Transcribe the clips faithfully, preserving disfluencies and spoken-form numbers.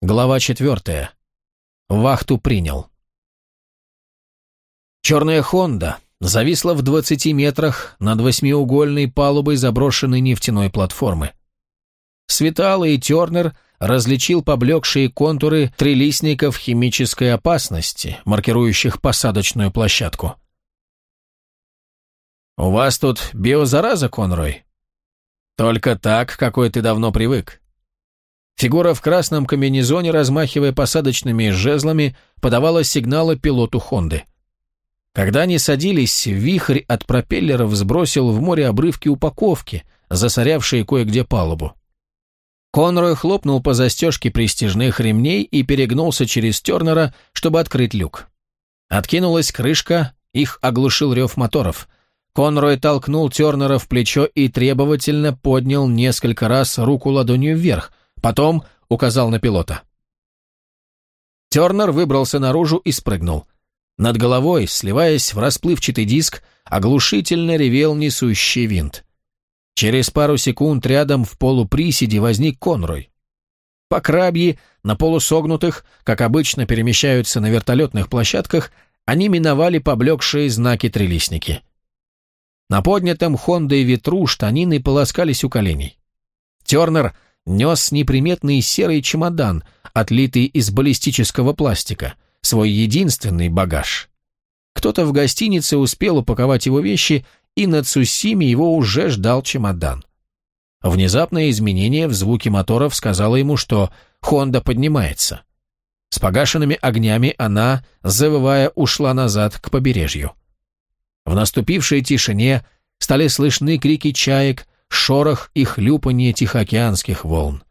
Глава четвертая. Вахту принял. Черная «Хонда» зависла в двадцати метрах над восьмиугольной палубой заброшенной нефтяной платформы. Светало, и Тернер различил поблекшие контуры трилистников химической опасности, маркирующих посадочную площадку. «У вас тут биозараза, Конрой?» «Только так, какой ты давно привык». Фигура в красном комбинезоне, размахивая посадочными жезлами, подавала сигналы пилоту «Хонды». Когда они садились, вихрь от пропеллеров сбросил в море обрывки упаковки, засорявшие кое-где палубу. Конрой хлопнул по застежке пристяжных ремней и перегнулся через Тернера, чтобы открыть люк. Откинулась крышка, их оглушил рев моторов. Конрой толкнул Тернера в плечо и требовательно поднял несколько раз руку ладонью вверх, потом указал на пилота. Тернер выбрался наружу и спрыгнул. Над головой, сливаясь в расплывчатый диск, оглушительно ревел несущий винт. Через пару секунд рядом в полуприседе возник Конрой. По крабьи, на полусогнутых, как обычно перемещаются на вертолетных площадках, они миновали поблекшие знаки-трилистники. На поднятом «Хондой» ветру штанины полоскались у коленей. Тернер нес неприметный серый чемодан, отлитый из баллистического пластика, свой единственный багаж. Кто-то в гостинице успел упаковать его вещи, и на Цусиме его уже ждал чемодан. Внезапное изменение в звуке моторов сказало ему, что «Хонда» поднимается. С погашенными огнями она, завывая, ушла назад к побережью. В наступившей тишине стали слышны крики чаек, шорох и хлюпанье тихоокеанских волн.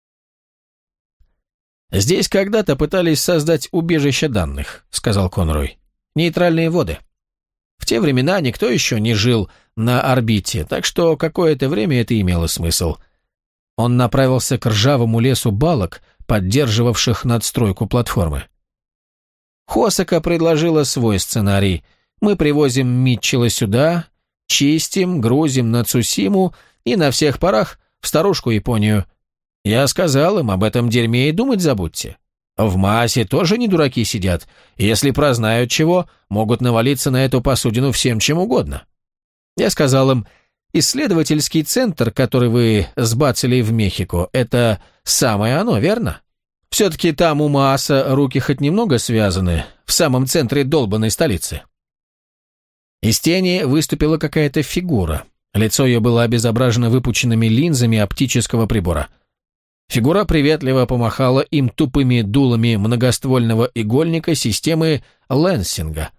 «Здесь когда-то пытались создать убежище данных», — сказал Конрой. «Нейтральные воды. В те времена никто еще не жил на орбите, так что какое-то время это имело смысл». Он направился к ржавому лесу балок, поддерживавших надстройку платформы. Хосака предложила свой сценарий. Мы привозим Митчелла сюда, чистим, грузим на Цусиму и на всех парах в старушку Японию. Я сказал им, об этом дерьме и думать забудьте. В Маасе тоже не дураки сидят, и если прознают чего, могут навалиться на эту посудину всем чем угодно. Я сказал им, исследовательский центр, который вы сбацали в Мехико, это самое оно, верно? Все-таки там у Мааса руки хоть немного связаны, в самом центре долбанной столицы. Из тени выступила какая-то фигура. Лицо ее было обезображено выпученными линзами оптического прибора. Фигура приветливо помахала им тупыми дулами многоствольного игольника системы Лэнсинга.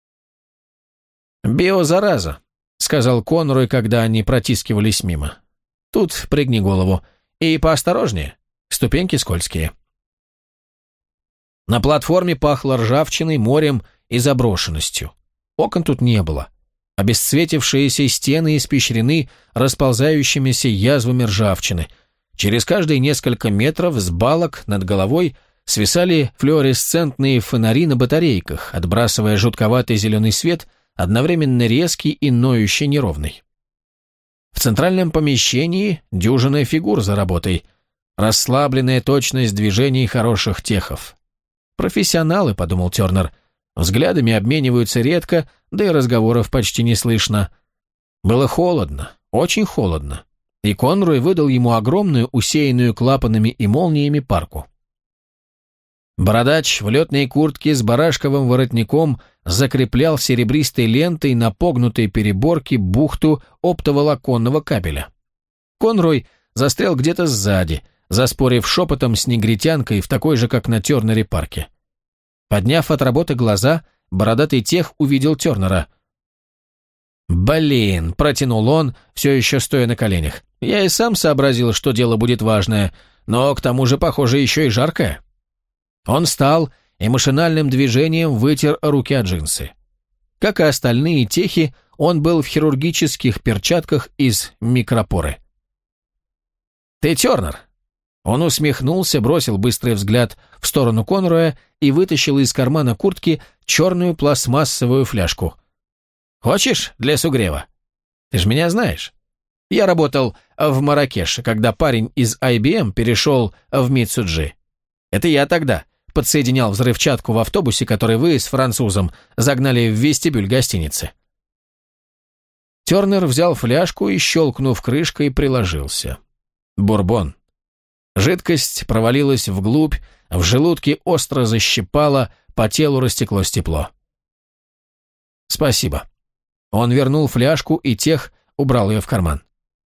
«Биозараза», — сказал Конрой, когда они протискивались мимо. «Тут пригни голову. И поосторожнее. Ступеньки скользкие». На платформе пахло ржавчиной, морем и заброшенностью. Окон тут не было. Обесцветившиеся стены испещрены расползающимися язвами ржавчины. Через каждые несколько метров с балок над головой свисали флуоресцентные фонари на батарейках, отбрасывая жутковатый зеленый свет, одновременно резкий и ноющий неровный. В центральном помещении дюжина фигур за работой, расслабленная точность движений хороших техов. «Профессионалы», — подумал Тернер, — взглядами обмениваются редко, да и разговоров почти не слышно. Было холодно, очень холодно, и Конрой выдал ему огромную, усеянную клапанами и молниями парку. Бородач в летной куртке с барашковым воротником закреплял серебристой лентой на погнутой переборке бухту оптоволоконного кабеля. Конрой застрял где-то сзади, заспорив шепотом с негритянкой в такой же, как на Тернере, парке. Подняв от работы глаза, бородатый тех увидел Тернера. «Блин», — протянул он, все еще стоя на коленях. «Я и сам сообразил, что дело будет важное, но к тому же, похоже, еще и жаркое». Он встал и машинальным движением вытер руки от джинсы. Как и остальные техи, он был в хирургических перчатках из микропоры. «Ты Тернер?» Он усмехнулся, бросил быстрый взгляд в сторону Конроя и вытащил из кармана куртки черную пластмассовую фляжку. «Хочешь для сугрева? Ты ж меня знаешь. Я работал в Марракеше, когда парень из ай би эм перешел в Митсуджи. Это я тогда подсоединял взрывчатку в автобусе, который вы с французом загнали в вестибюль гостиницы». Тернер взял фляжку и, щелкнув крышкой, приложился. Бурбон. Жидкость провалилась вглубь, в желудке остро защипало, по телу растеклось тепло. «Спасибо». Он вернул фляжку и тех убрал ее в карман.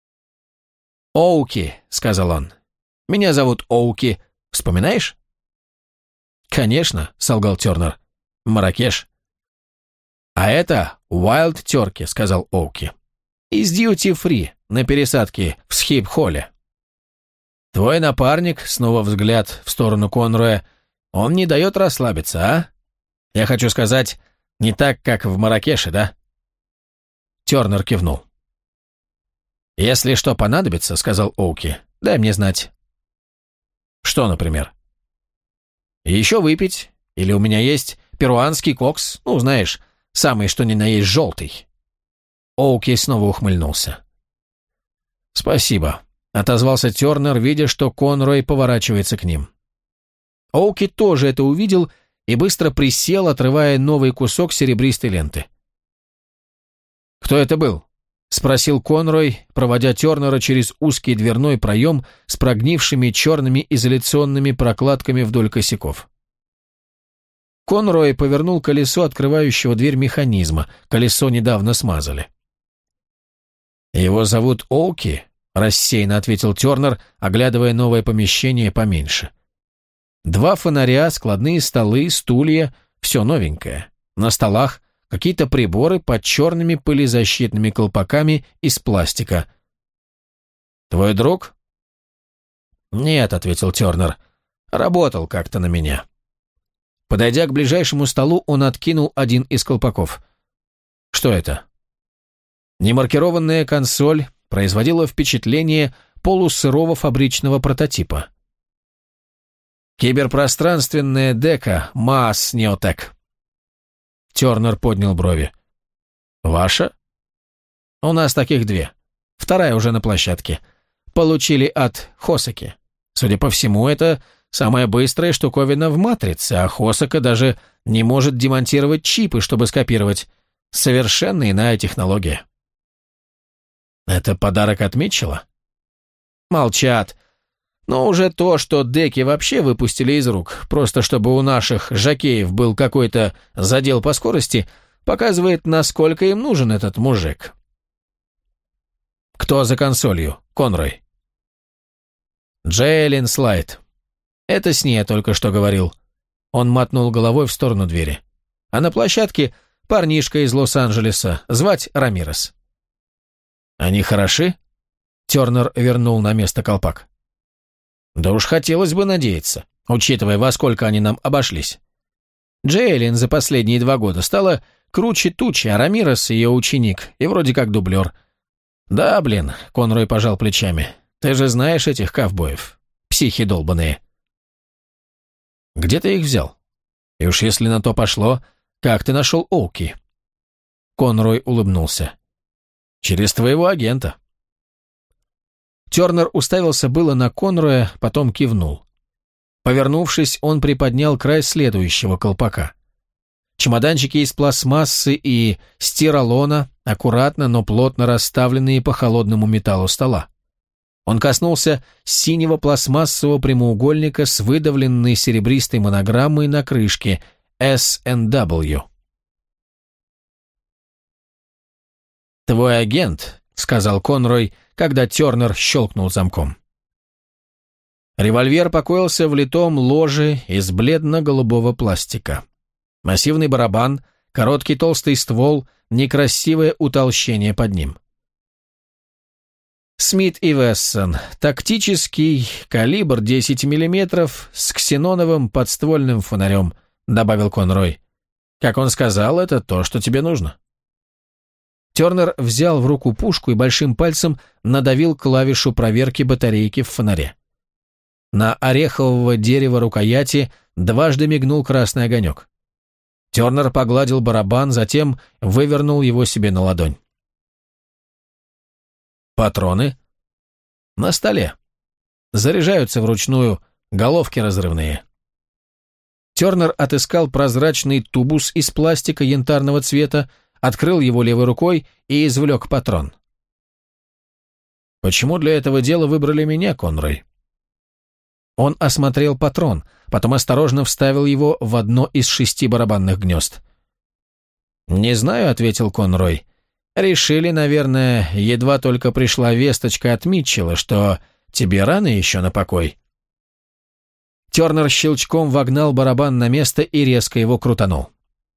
«Оуки», — сказал он. «Меня зовут Оуки. Вспоминаешь?» «Конечно», — солгал Тернер. «Марракеш». «А это Уайлд Терки», — сказал Оуки. «Из Дьюти Фри, на пересадке в Схип-Холле». «Твой напарник», — снова взгляд в сторону Конроя, — «он не дает расслабиться, а? Я хочу сказать, не так, как в Марракеше, да?» Тернер кивнул. «Если что понадобится», — сказал Оуки, — «дай мне знать». «Что, например?» «Еще выпить, или у меня есть перуанский кокс, ну, знаешь, самый что ни на есть желтый». Оуки снова ухмыльнулся. «Спасибо», — отозвался Тернер, видя, что Конрой поворачивается к ним. Оуки тоже это увидел и быстро присел, отрывая новый кусок серебристой ленты. «Кто это был?» — спросил Конрой, проводя Тернера через узкий дверной проем с прогнившими черными изоляционными прокладками вдоль косяков. Конрой повернул колесо открывающего дверь механизма, колесо недавно смазали. «Его зовут Оуки?» — рассеянно ответил Тернер, оглядывая новое помещение поменьше. Два фонаря, складные столы, стулья — все новенькое. На столах какие-то приборы под черными пылезащитными колпаками из пластика. «Твой друг?» «Нет», — ответил Тернер, — «работал как-то на меня». Подойдя к ближайшему столу, он откинул один из колпаков. «Что это?» Немаркированная консоль производила впечатление полусырого фабричного прототипа. «Киберпространственная дека МААС Неотек». Тернер поднял брови. «Ваша?» «У нас таких две. Вторая уже на площадке. Получили от Хосаки. Судя по всему, это самая быстрая штуковина в матрице, а Хосака даже не может демонтировать чипы, чтобы скопировать. Совершенно иная технология». «Это подарок от Митчелла?» «Молчат. Но уже то, что деки вообще выпустили из рук, просто чтобы у наших жокеев был какой-то задел по скорости, показывает, насколько им нужен этот мужик». «Кто за консолью, Конрой?» «Джейлин Слайд. Это с ней я только что говорил». Он мотнул головой в сторону двери. «А на площадке парнишка из Лос-Анджелеса, звать Рамирес». «Они хороши?» Тернер вернул на место колпак. «Да уж хотелось бы надеяться, учитывая, во сколько они нам обошлись. Джейлин за последние два года стала круче тучи, а Рамирес ее ученик и вроде как дублер. Да, блин», — Конрой пожал плечами, — «ты же знаешь этих ковбоев, психи долбаные». «Где ты их взял? И уж если на то пошло, как ты нашел Оуки?» Конрой улыбнулся. «Через твоего агента». Тернер уставился было на Конроя, потом кивнул. Повернувшись, он приподнял край следующего колпака. Чемоданчики из пластмассы и стиролона, аккуратно, но плотно расставленные по холодному металлу стола. Он коснулся синего пластмассового прямоугольника с выдавленной серебристой монограммой на крышке эс энд дабл ю. «Твой агент», — сказал Конрой, когда Тернер щелкнул замком. Револьвер покоился в литом ложе из бледно-голубого пластика. Массивный барабан, короткий толстый ствол, некрасивое утолщение под ним. Смит и Вессон, тактический, калибр десять миллиметров с ксеноновым подствольным фонарем, добавил Конрой. Как он сказал, это то, что тебе нужно. Тернер взял в руку пушку и большим пальцем надавил клавишу проверки батарейки в фонаре. На орехового дерева рукояти дважды мигнул красный огонек. Тернер погладил барабан, затем вывернул его себе на ладонь. «Патроны?» «На столе. Заряжаются вручную, головки разрывные. Тернер отыскал прозрачный тубус из пластика янтарного цвета, открыл его левой рукой и извлек патрон. «Почему для этого дела выбрали меня, Конрой?» Он осмотрел патрон, потом осторожно вставил его в одно из шести барабанных гнезд. «Не знаю», — ответил Конрой. «Решили, наверное, едва только пришла весточка от Митчелла, что тебе рано еще на покой». Тернер щелчком вогнал барабан на место и резко его крутанул.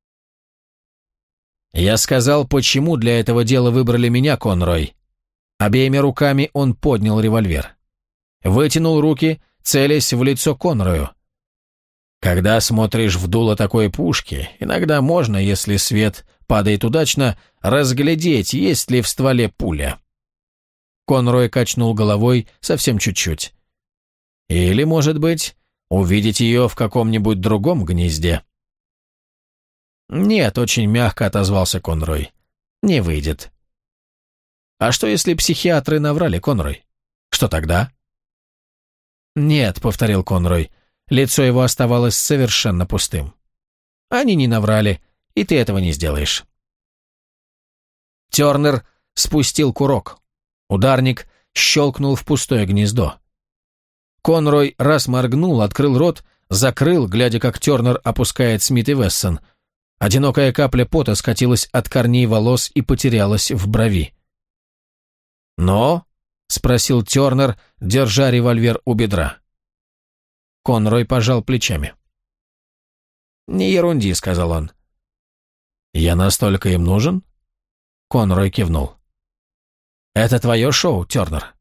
«Я сказал, почему для этого дела выбрали меня, Конрой». Обеими руками он поднял револьвер. Вытянул руки, целясь в лицо Конрою. Когда смотришь в дуло такой пушки, иногда можно, если свет падает удачно, разглядеть, есть ли в стволе пуля. Конрой качнул головой совсем чуть-чуть. Или, может быть, увидеть ее в каком-нибудь другом гнезде. «Нет», — очень мягко отозвался Конрой. «Не выйдет». «А что, если психиатры наврали, Конрой? Что тогда?» «Нет», — повторил Конрой. Лицо его оставалось совершенно пустым. «Они не наврали, и ты этого не сделаешь». Тернер спустил курок. Ударник щелкнул в пустое гнездо. Конрой раз моргнул, открыл рот, закрыл, глядя, как Тернер опускает Смит и Вессон. Одинокая капля пота скатилась от корней волос и потерялась в брови. «Но?» — спросил Тернер, держа револьвер у бедра. Конрой пожал плечами. «Не ерунди», — сказал он. «Я настолько им нужен?» Конрой кивнул. «Это твое шоу, Тернер».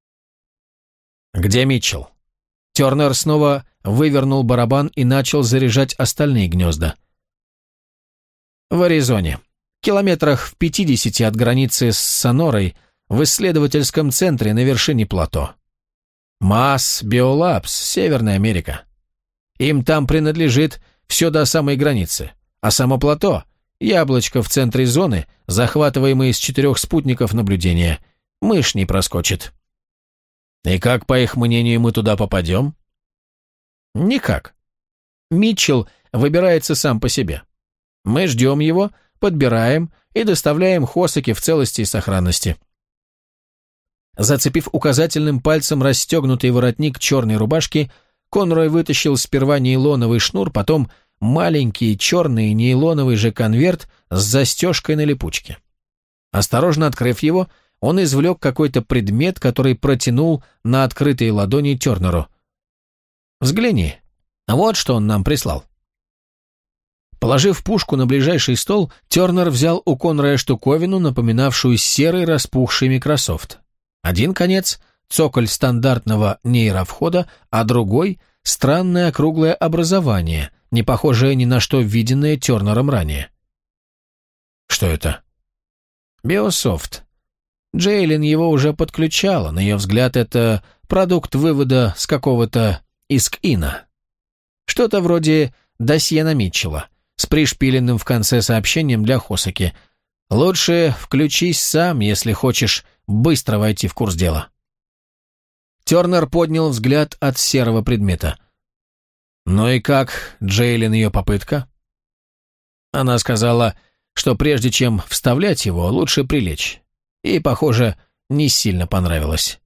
«Где Митчелл?» Тернер снова вывернул барабан и начал заряжать остальные гнезда. «В Аризоне. Километрах в пятидесяти от границы с Сонорой, в исследовательском центре на вершине плато. Масс Биолабс, Северная Америка. Им там принадлежит все до самой границы, а само плато – яблочко в центре зоны, захватываемое из четырех спутников наблюдения. Мышь не проскочит». «И как, по их мнению, мы туда попадем?» «Никак. Митчелл выбирается сам по себе. Мы ждем его, подбираем и доставляем Хосаки в целости и сохранности». Зацепив указательным пальцем расстегнутый воротник черной рубашки, Конрой вытащил сперва нейлоновый шнур, потом маленький черный нейлоновый же конверт с застежкой на липучке. Осторожно открыв его, он извлек какой-то предмет, который протянул на открытые ладони Тернеру. «Взгляни, вот что он нам прислал». Положив пушку на ближайший стол, Тернер взял у Конроя штуковину, напоминавшую серый распухший Microsoft. Один конец — цоколь стандартного нейровхода, а другой — странное округлое образование, не похожее ни на что виденное Тернером ранее. «Что это?» «Биософт. Джейлин его уже подключала, на ее взгляд, это продукт вывода с какого-то иск-ина. Что-то вроде досье на Митчелла, с пришпиленным в конце сообщением для Хосаки. Лучше включись сам, если хочешь быстро войти в курс дела». Тернер поднял взгляд от серого предмета. «Ну и как, Джейлин, ее попытка?» Она сказала, что прежде чем вставлять его, лучше прилечь. И, похоже, не сильно понравилось.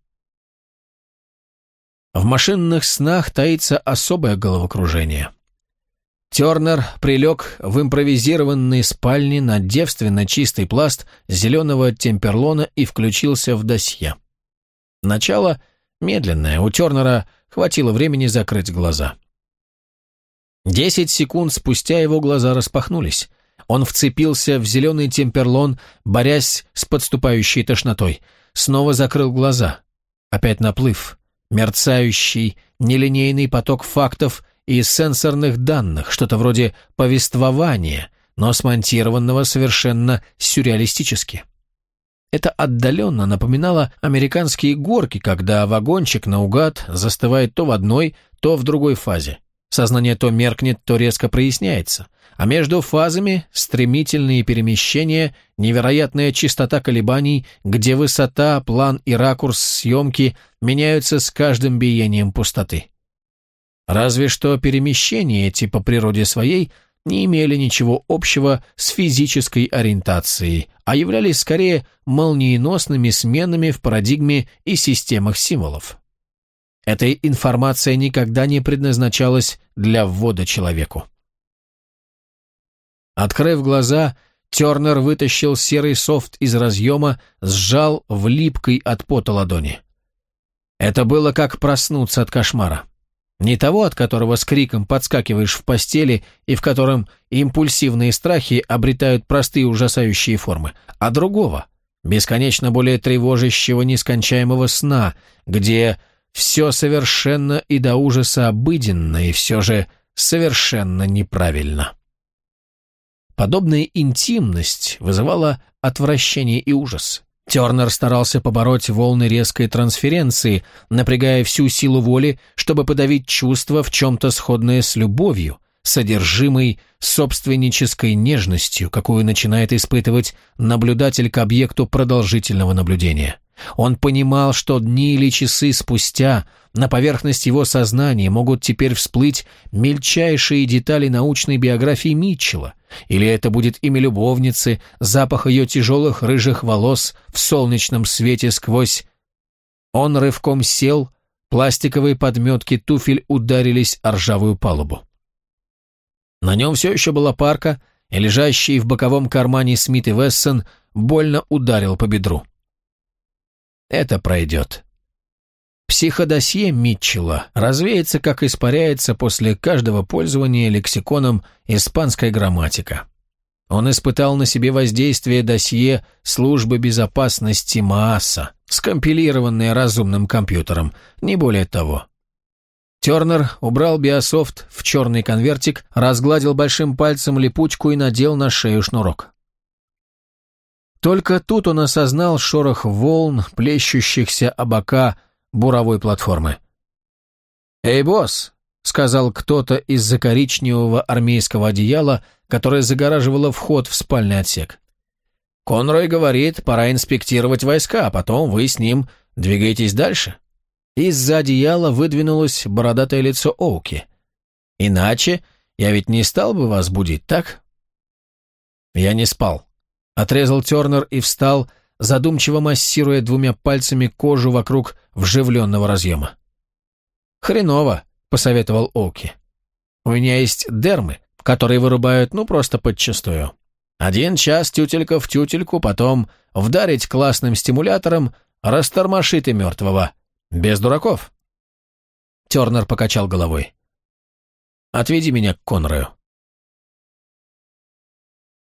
В машинных снах таится особое головокружение. Тернер прилег в импровизированной спальне на девственно чистый пласт зеленого темперлона и включился в досье. Начало медленное, у Тернера хватило времени закрыть глаза. Десять секунд спустя его глаза распахнулись. Он вцепился в зеленый темперлон, борясь с подступающей тошнотой. Снова закрыл глаза. Опять наплыв. Мерцающий, нелинейный поток фактов и сенсорных данных, что-то вроде повествования, но смонтированного совершенно сюрреалистически. Это отдаленно напоминало американские горки, когда вагончик наугад застывает то в одной, то в другой фазе. Сознание то меркнет, то резко проясняется, а между фазами стремительные перемещения, невероятная частота колебаний, где высота, план и ракурс съемки меняются с каждым биением пустоты. Разве что перемещения эти по природе своей не имели ничего общего с физической ориентацией, а являлись скорее молниеносными сменами в парадигме и системах символов. Эта информация никогда не предназначалась для ввода человеку. Открыв глаза, Тернер вытащил серый софт из разъема, сжал в липкой от пота ладони. Это было как проснуться от кошмара. Не того, от которого с криком подскакиваешь в постели и в котором импульсивные страхи обретают простые ужасающие формы, а другого, бесконечно более тревожащего нескончаемого сна, где все совершенно и до ужаса обыденно и все же совершенно неправильно. Подобная интимность вызывала отвращение и ужас. Тернер старался побороть волны резкой трансференции, напрягая всю силу воли, чтобы подавить чувство в чем-то сходное с любовью, содержимой собственнической нежностью, какую начинает испытывать наблюдатель к объекту продолжительного наблюдения. Он понимал, что дни или часы спустя на поверхность его сознания могут теперь всплыть мельчайшие детали научной биографии Митчелла, или это будет имя любовницы, запах ее тяжелых рыжих волос в солнечном свете сквозь... Он рывком сел, пластиковые подметки туфель ударились о ржавую палубу. На нем все еще была парка, и лежащий в боковом кармане Смит и Вессон больно ударил по бедру. Это пройдет. Психодосье Митчелла развеется, как испаряется после каждого пользования лексиконом испанская грамматика. Он испытал на себе воздействие досье службы безопасности МААСа, скомпилированное разумным компьютером, не более того. Тернер убрал биософт в черный конвертик, разгладил большим пальцем липучку и надел на шею шнурок. Только тут он осознал шорох волн, плещущихся о бока буровой платформы. «Эй, босс!» — сказал кто-то из-за коричневого армейского одеяла, которое загораживало вход в спальный отсек. «Конрой говорит, пора инспектировать войска, а потом вы с ним двигаетесь дальше». Из-за одеяла выдвинулось бородатое лицо Оуки. «Иначе я ведь не стал бы вас будить, так?» «Я не спал», — отрезал Тернер и встал, задумчиво массируя двумя пальцами кожу вокруг вживленного разъема. «Хреново», — посоветовал Оуки. «У меня есть дермы, которые вырубают, ну, просто подчистую. Один час тютелька в тютельку, потом вдарить классным стимулятором, растормошит и мертвого. Без дураков». Тернер покачал головой. «Отведи меня к Конрою».